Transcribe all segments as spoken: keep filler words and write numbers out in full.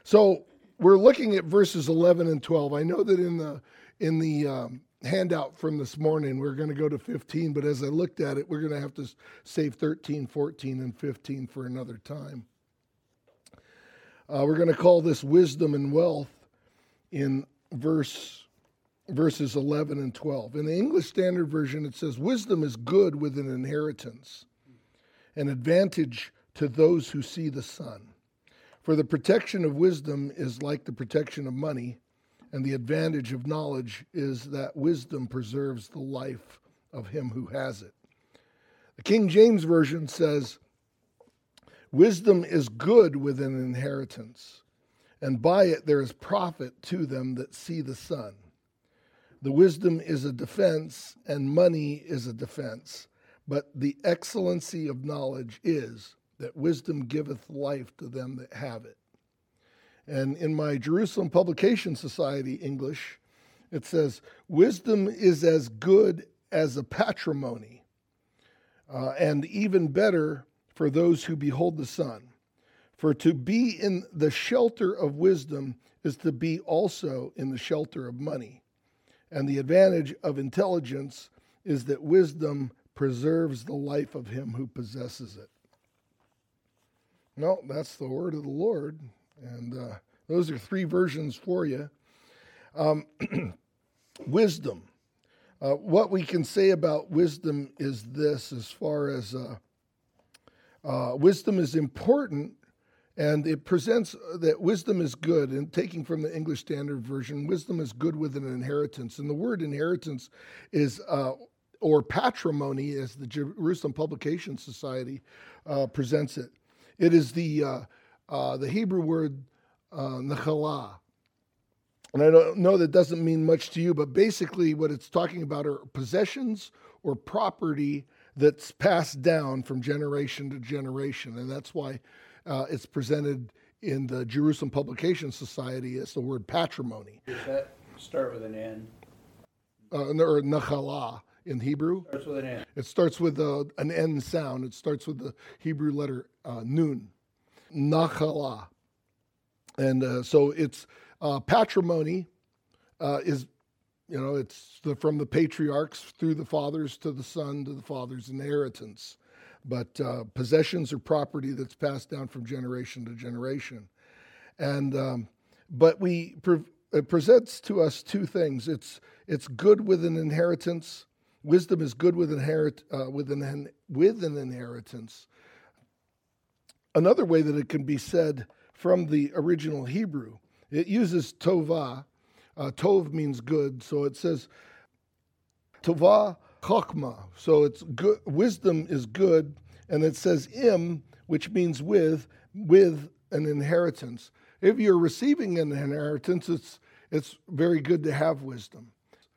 So we're looking at verses eleven and twelve. I know that in the in the um, handout from this morning, we're going to go to fifteen, but as I looked at it, we're going to have to save thirteen, fourteen, and fifteen for another time. Uh, we're going to call this wisdom and wealth in verse verses eleven and twelve. In the English Standard Version, it says, wisdom is good with an inheritance, an advantage to those who see the sun. For the protection of wisdom is like the protection of money, and the advantage of knowledge is that wisdom preserves the life of him who has it. The King James Version says, wisdom is good with an inheritance, and by it there is profit to them that see the sun. The wisdom is a defense, and money is a defense, but the excellency of knowledge is that wisdom giveth life to them that have it. And in my Jerusalem Publication Society English, it says, wisdom is as good as a patrimony, uh, and even better for those who behold the sun. For to be in the shelter of wisdom is to be also in the shelter of money. And the advantage of intelligence is that wisdom preserves the life of him who possesses it. No, that's the word of the Lord. And uh, those are three versions for you. Um, wisdom. Uh, what we can say about wisdom is this, as far as uh, uh, wisdom is important, and it presents that wisdom is good. And taking from the English Standard Version, wisdom is good with an inheritance. And the word inheritance is, uh, or patrimony, as the Jerusalem Publication Society uh, presents it. It is the uh, uh, the Hebrew word uh, nachalah. And I don't know that doesn't mean much to you, but basically what it's talking about are possessions or property that's passed down from generation to generation. And that's why uh, it's presented in the Jerusalem Publication Society as the word patrimony. Does that start with an N? Uh, or nachalah in Hebrew. Starts with an N. It starts with uh, an N sound. It starts with the Hebrew letter uh, nun. Nachalah. And uh, so it's uh, patrimony uh, is, you know, it's the, from the patriarchs through the fathers to the son to the father's inheritance. But uh, possessions are property that's passed down from generation to generation. And um, but we pre- it presents to us two things. It's it's good with an inheritance. Wisdom is good with inherit uh, with an with an inheritance. Another way that it can be said from the original Hebrew, it uses tovah. Uh, tov means good, so it says tovah chokmah. So it's good. Wisdom is good, and it says im, which means with with an inheritance. If you're receiving an inheritance, it's it's very good to have wisdom.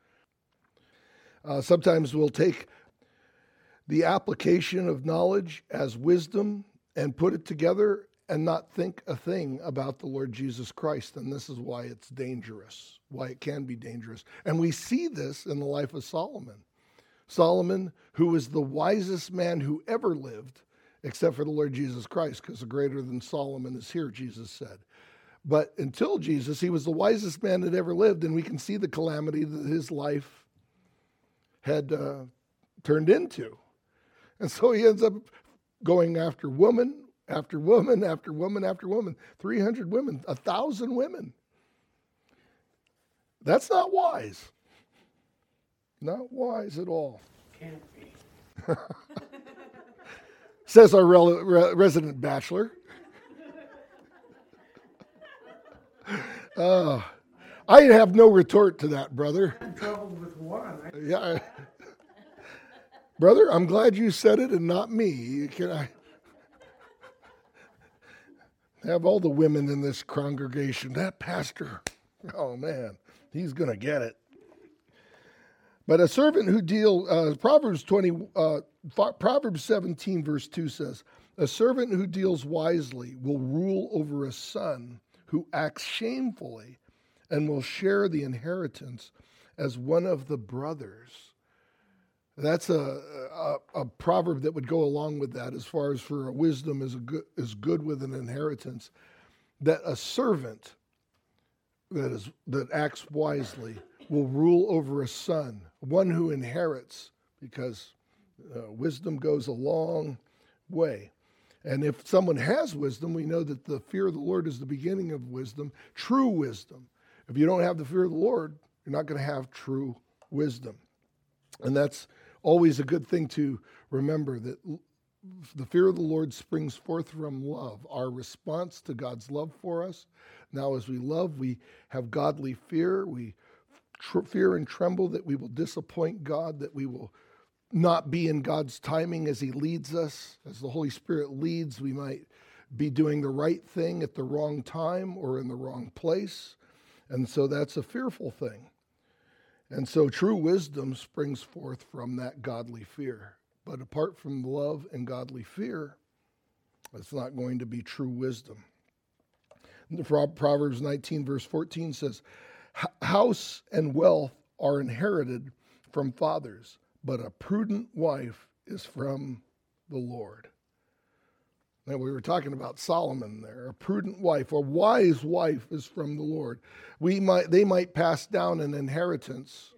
Uh, sometimes we'll take the application of knowledge as wisdom and put it together and not think a thing about the Lord Jesus Christ. And this is why it's dangerous, why it can be dangerous. And we see this in the life of Solomon. Solomon, who was the wisest man who ever lived, except for the Lord Jesus Christ, because the greater than Solomon is here, Jesus said. But until Jesus, he was the wisest man that ever lived, and we can see the calamity that his life had uh, turned into. And so he ends up going after woman after woman after woman after woman, three hundred women, one thousand women. That's not wise. Not wise at all. Can't be. Says our rel- re- resident bachelor. Uh, I have no retort to that, brother. I'm troubled with one. I- Yeah, I- brother, I'm glad you said it and not me. Can I have all the women in this congregation? That pastor, oh man, he's gonna get it. But a servant who deal uh, Proverbs twenty, uh, Proverbs seventeen verse two says, a servant who deals wisely will rule over a son who acts shamefully, and will share the inheritance as one of the brothers. That's a, a, a proverb that would go along with that, as far as for a wisdom is a good is good with an inheritance. that a servant that is that acts wisely will rule over a son, one who inherits, because uh, wisdom goes a long way. And if someone has wisdom, we know that the fear of the Lord is the beginning of wisdom, true wisdom. If you don't have the fear of the Lord, you're not going to have true wisdom. And that's always a good thing to remember, that the fear of the Lord springs forth from love, our response to God's love for us. Now, as we love, we have godly fear. We tr- fear and tremble that we will disappoint God, that we will not be in God's timing as he leads us. As the Holy Spirit leads, we might be doing the right thing at the wrong time or in the wrong place. And so that's a fearful thing. And so true wisdom springs forth from that godly fear. But apart from love and godly fear, it's not going to be true wisdom. Proverbs nineteen verse fourteen says, house and wealth are inherited from fathers, but a prudent wife is from the Lord. Now, we were talking about Solomon there. A prudent wife, a wise wife is from the Lord. We might, they might pass down an inheritance,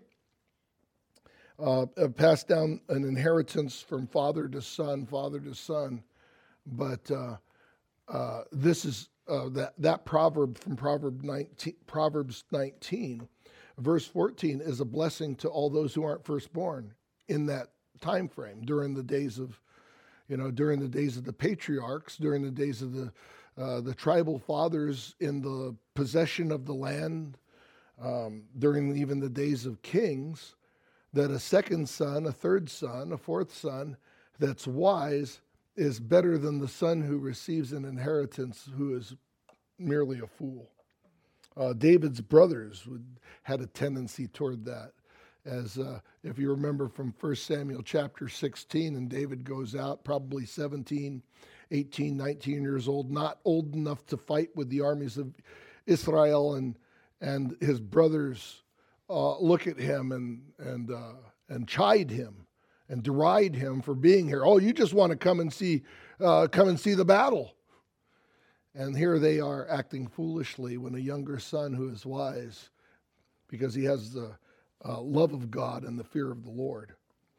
uh, pass down an inheritance from father to son, father to son. But uh, uh, this is uh, that that proverb from Proverbs nineteen, Proverbs nineteen, verse fourteen, is a blessing to all those who aren't firstborn in that time frame during the days of. You know, during the days of the patriarchs, during the days of the uh, the tribal fathers in the possession of the land, um, during even the days of kings, that a second son, a third son, a fourth son that's wise is better than the son who receives an inheritance who is merely a fool. Uh, David's brothers would, had a tendency toward that. As uh, if you remember from First Samuel chapter sixteen, and David goes out probably seventeen, eighteen, nineteen years old, not old enough to fight with the armies of Israel, and and his brothers uh, look at him and and uh, and chide him and deride him for being here. Oh, you just want to come and see uh, come and see the battle. And here they are acting foolishly when a younger son who is wise, because he has the Uh, love of God and the fear of the Lord.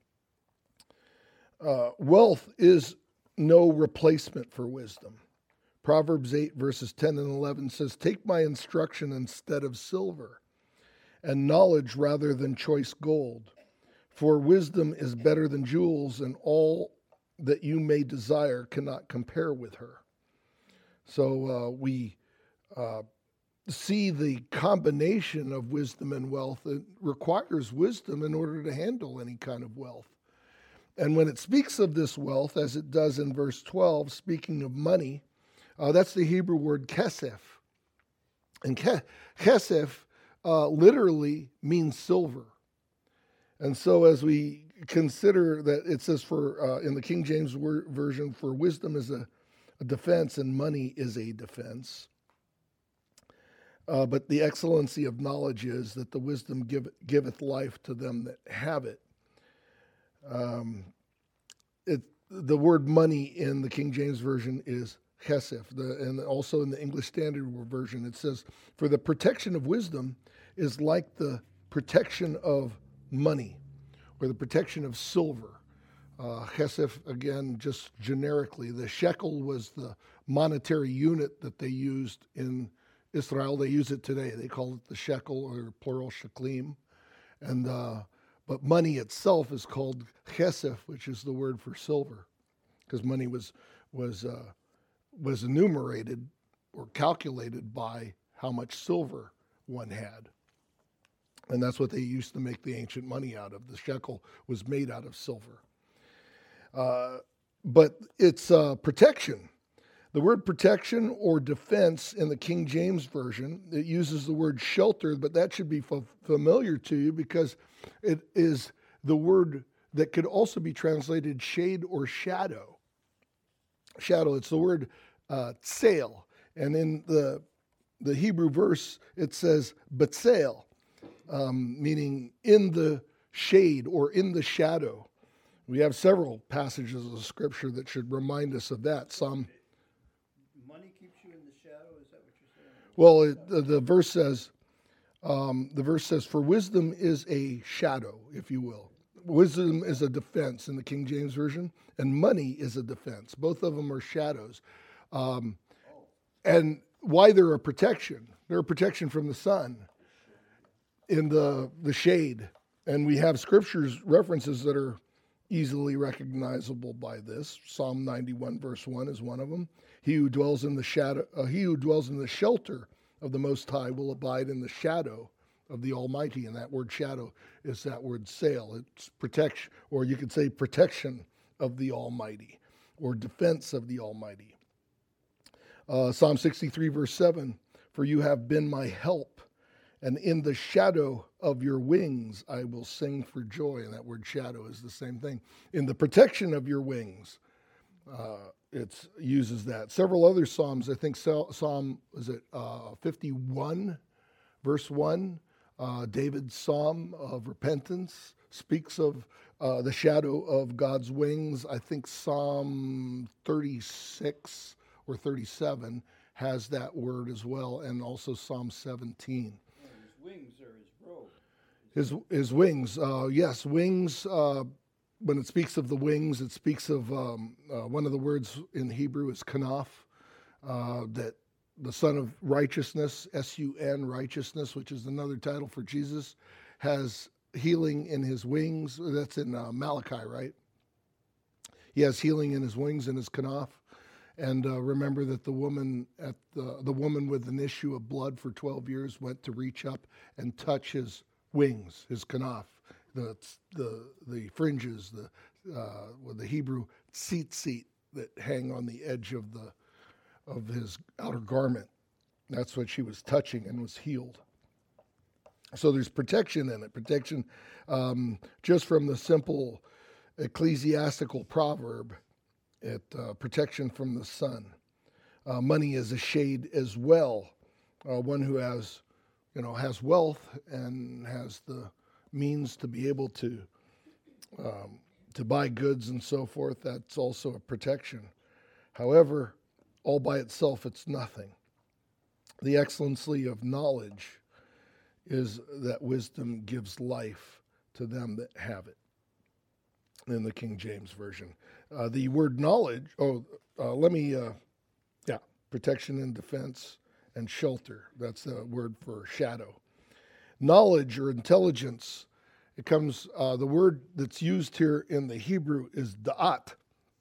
Uh, wealth is no replacement for wisdom. Proverbs eight verses ten and eleven says, take my instruction instead of silver, and knowledge rather than choice gold. For wisdom is better than jewels, and all that you may desire cannot compare with her. So uh, we uh, see the combination of wisdom and wealth. It requires wisdom in order to handle any kind of wealth. And when it speaks of this wealth, as it does in verse twelve, speaking of money, uh, that's the Hebrew word kesef. And ke- kesef uh, literally means silver. And so as we consider that it says for uh, in the King James word, version, for wisdom is a, a defense and money is a defense. Uh, but the excellency of knowledge is that the wisdom give, giveth life to them that have it. Um, it. The word money in the King James Version is chesef, the, and also in the English Standard Version it says, for the protection of wisdom is like the protection of money, or the protection of silver. Uh, chesef, again, just generically, the shekel was the monetary unit that they used in Israel. They use it today. They call it the shekel, or plural sheklim. And uh, but money itself is called chesef, which is the word for silver, because money was was uh, was enumerated or calculated by how much silver one had, and that's what they used to make the ancient money out of. The shekel was made out of silver. Uh, but it's uh, protection. The word protection or defense in the King James Version, it uses the word shelter, but that should be f- familiar to you because it is the word that could also be translated shade or shadow. Shadow, it's the word uh, tsail. And in the the Hebrew verse, it says betsail, um, meaning in the shade or in the shadow. We have several passages of Scripture that should remind us of that. Some Money keeps you in the shadow, is that what Well, it, the, the verse says, um, the verse says, for wisdom is a shadow, if you will. Wisdom is a defense in the King James Version, and money is a defense. Both of them are shadows. Um, and why they're a protection? They're a protection from the sun in the, the shade. And we have scriptures, references that are easily recognizable by this. Psalm ninety-one verse one is one of them. He who dwells in the shadow, uh, he who dwells in the shelter of the Most High will abide in the shadow of the Almighty. And that word shadow is that word sail. It's protection, or you could say protection of the Almighty, or defense of the Almighty. Uh, Psalm sixty-three verse seven, for you have been my help, and in the shadow of your wings I will sing for joy. And that word shadow is the same thing. In the protection of your wings, uh, it uses that. Several other Psalms, I think Psalm, is it uh, fifty-one, verse one, uh, David's Psalm of repentance, speaks of uh, the shadow of God's wings. I think Psalm thirty-six or thirty-seven has that word as well, and also Psalm seventeen. His wings are his robe. His his wings, uh, yes, wings. Uh, when it speaks of the wings, it speaks of um, uh, one of the words in Hebrew is kanaf, uh, that the Son of Righteousness, S U N, righteousness, which is another title for Jesus, has healing in his wings. That's in uh, Malachi, right? He has healing in his wings and his kanaf. And uh, remember that the woman at the the woman with an issue of blood for twelve years went to reach up and touch his wings, his kanaf, the the the fringes, the uh, with the Hebrew tzitzit that hang on the edge of the of his outer garment. That's what she was touching and was healed. So there's protection in it, protection um, just from the simple ecclesiastical proverb. It uh, protection from the sun. Uh, money is a shade as well. Uh, one who has, you know, has wealth and has the means to be able to um, to buy goods and so forth. That's also a protection. However, all by itself, it's nothing. The excellency of knowledge is that wisdom gives life to them that have it. In the King James Version. Uh, the word knowledge, oh, uh, let me, uh, yeah, protection and defense and shelter. That's the word for shadow. Knowledge or intelligence, it comes, uh, the word that's used here in the Hebrew is da'at.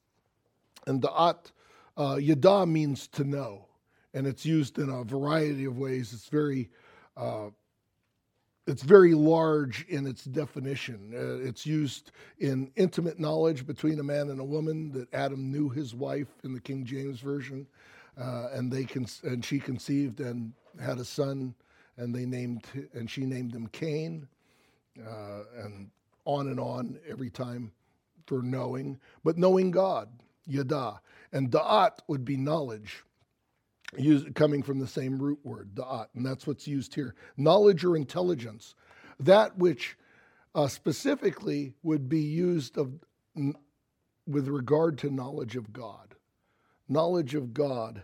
And da'at, uh, yada means to know. And it's used in a variety of ways. It's very, uh, It's very large in its definition. Uh, it's used in intimate knowledge between a man and a woman, that Adam knew his wife in the King James Version, uh, and they con- and she conceived and had a son, and they named and she named him Cain, uh, and on and on every time for knowing, but knowing God, yada, and da'at would be knowledge. Used, coming from the same root word, da'at, and that's what's used here. Knowledge or intelligence, that which uh, specifically would be used of, n- with regard to knowledge of God. Knowledge of God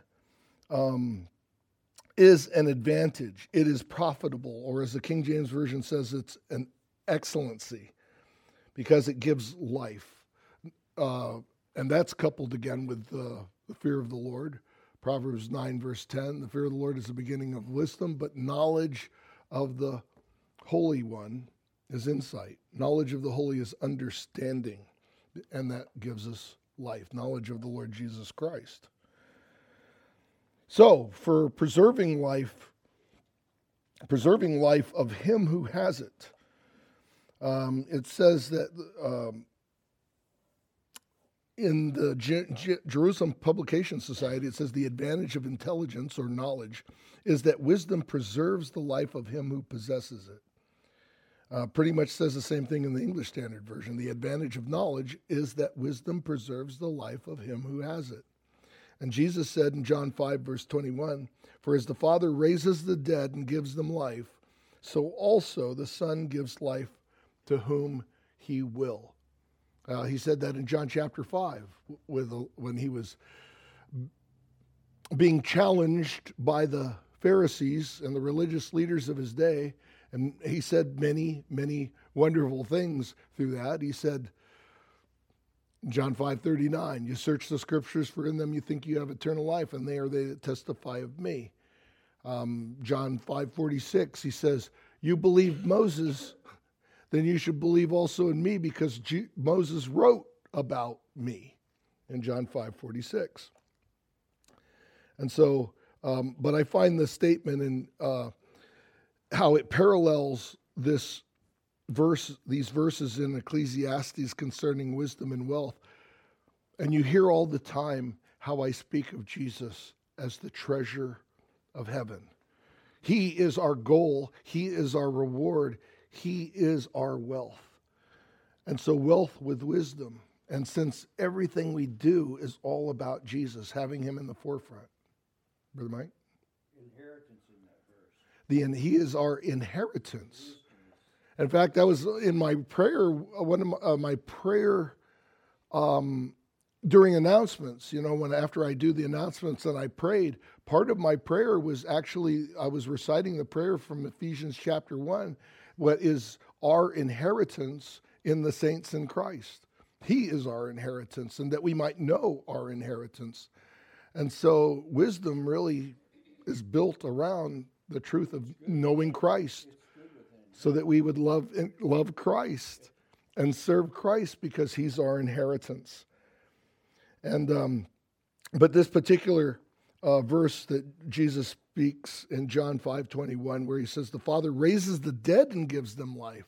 um, is an advantage. It is profitable, or as the King James Version says, it's an excellency, because it gives life. Uh, and that's coupled again with uh, the fear of the Lord. Proverbs nine, verse ten, the fear of the Lord is the beginning of wisdom, but knowledge of the Holy One is insight. Knowledge of the Holy is understanding, and that gives us life. Knowledge of the Lord Jesus Christ. So, for preserving life, preserving life of him who has it, um, it says that um, in the J- J- Jerusalem Publication Society, it says the advantage of intelligence or knowledge is that wisdom preserves the life of him who possesses it. Uh, pretty much says the same thing in the English Standard Version. The advantage of knowledge is that wisdom preserves the life of him who has it. And Jesus said in John five, verse twenty-one, for as the Father raises the dead and gives them life, so also the Son gives life to whom he will. Uh, he said that in John chapter five, with when he was being challenged by the Pharisees and the religious leaders of his day, and he said many, many wonderful things through that. He said, John five thirty-nine, you search the scriptures, for in them you think you have eternal life, and they are they that testify of me. Um, John five forty-six, he says, you believe Moses, then you should believe also in me, because G- Moses wrote about me, in John five forty-six. And so, um, but I find the statement in uh, how it parallels this verse, these verses in Ecclesiastes concerning wisdom and wealth. And you hear all the time how I speak of Jesus as the treasure of heaven. He is our goal. He is our reward. He is our wealth. And so wealth with wisdom. And since everything we do is all about Jesus, having him in the forefront. Brother Mike? Inheritance in that verse. The, and he is our inheritance. In fact, that was in my prayer, one of my, uh, my prayer um, during announcements. You know, when after I do the announcements and I prayed, part of my prayer was actually, I was reciting the prayer from Ephesians chapter one, what is our inheritance in the saints in Christ. He is our inheritance, and that we might know our inheritance. And so wisdom really is built around the truth of knowing Christ, so that we would love love Christ and serve Christ because he's our inheritance. And um, but this particular uh, verse that Jesus speaks in John five twenty-one, where he says, the Father raises the dead and gives them life,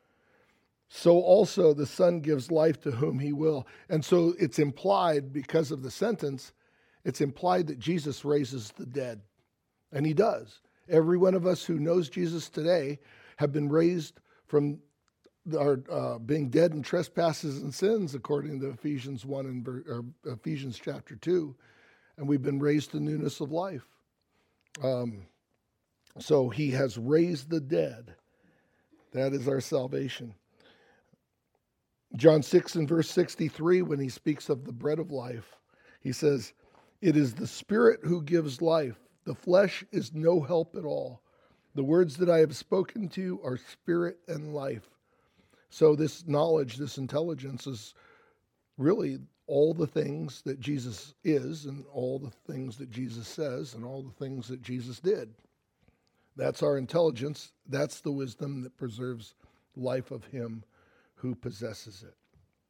so also the Son gives life to whom he will. And so it's implied, because of the sentence, it's implied that Jesus raises the dead. And he does. Every one of us who knows Jesus today have been raised from our uh, being dead in trespasses and sins, according to Ephesians one and or Ephesians chapter two, and we've been raised to newness of life. Um, so he has raised the dead. That is our salvation. John six and verse sixty-three, when he speaks of the bread of life, he says, it is the Spirit who gives life. The flesh is no help at all. The words that I have spoken to you are spirit and life. So this knowledge, this intelligence is really all the things that Jesus is and all the things that Jesus says and all the things that Jesus did. That's our intelligence. That's the wisdom that preserves life of him who possesses it.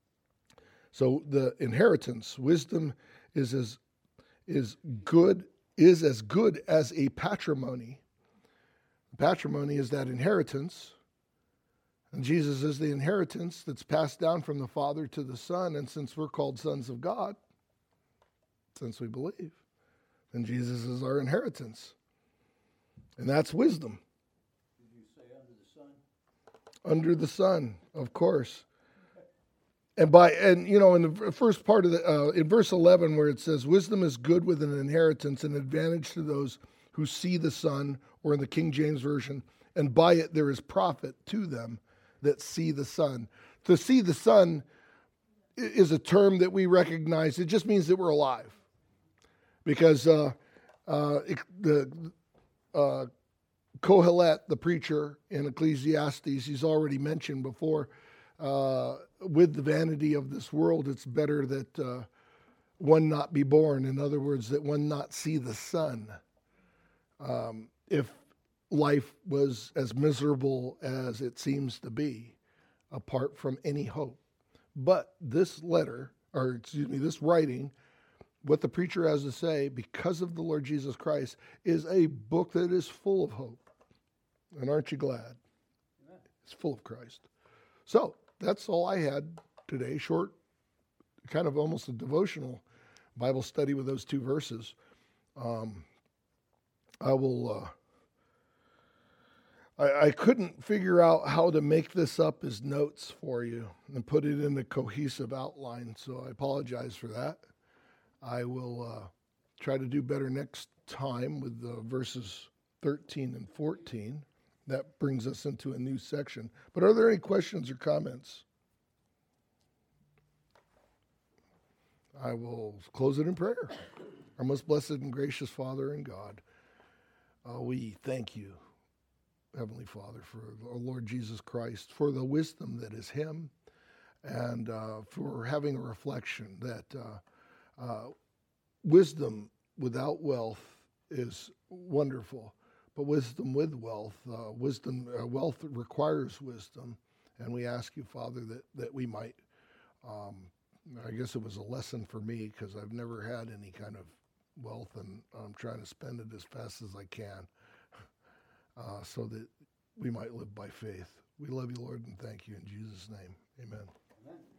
So the inheritance, wisdom is as is good, is as good as a patrimony. Patrimony is that inheritance, and Jesus is the inheritance that's passed down from the Father to the Son. And since we're called sons of God, since we believe, then Jesus is our inheritance. And that's wisdom. Did you say under the sun? Under the sun, of course. And by and you know, in the first part of the uh, in verse eleven, where it says, "Wisdom is good with an inheritance, an advantage to those who see the sun," or in the King James version, "and by it there is profit to them that see the sun." To see the sun is a term that we recognize. It just means that we're alive, because uh, uh, it, the uh, Kohelet, the preacher in Ecclesiastes, he's already mentioned before. Uh, with the vanity of this world, it's better that uh, one not be born. In other words, that one not see the sun. Um, if life was as miserable as it seems to be, apart from any hope. But this letter, or excuse me, this writing, what the preacher has to say, because of the Lord Jesus Christ, is a book that is full of hope. And aren't you glad? Amen. It's full of Christ. So, that's all I had today. Short, kind of almost a devotional Bible study with those two verses. Um, I will, uh, I, I couldn't figure out how to make this up as notes for you and put it in a cohesive outline, so I apologize for that. I will uh, try to do better next time with uh, verses thirteen and fourteen. That brings us into a new section. But are there any questions or comments? I will close it in prayer. Our most blessed and gracious Father and God, Uh, we thank you, Heavenly Father, for our Lord Jesus Christ, for the wisdom that is Him, and uh, for having a reflection that uh, uh, wisdom without wealth is wonderful, but wisdom with wealth, uh, wisdom, uh, wealth requires wisdom, and we ask you, Father, that, that we might, um, I guess it was a lesson for me because I've never had any kind of wealth, and I'm trying to spend it as fast as I can, uh, so that we might live by faith. We love you, Lord, and thank you in Jesus' name. Amen. Amen.